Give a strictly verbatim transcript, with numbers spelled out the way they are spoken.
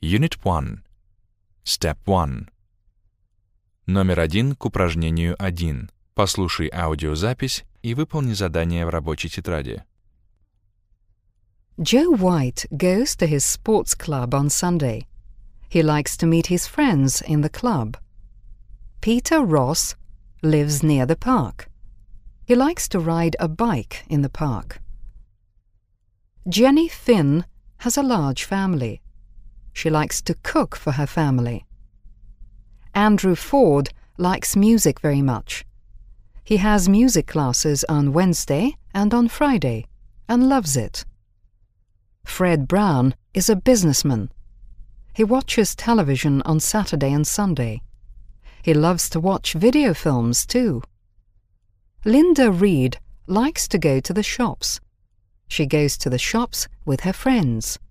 Unit one. Step one. Номер один к упражнению один. Послушай аудиозапись и выполни задание в рабочей тетради. Joe White goes to his sports club on Sunday. He likes to meet his friends in the club. Peter Ross lives near the park. He likes to ride a bike in the park. Jenny Finn has a large family. She likes to cook for her family. Andrew Ford likes music very much. He has music classes on Wednesday and on Friday and loves it. Fred Brown is a businessman. He watches television on Saturday and Sunday. He loves to watch video films too. Linda Reed likes to go to the shops. She goes to the shops with her friends.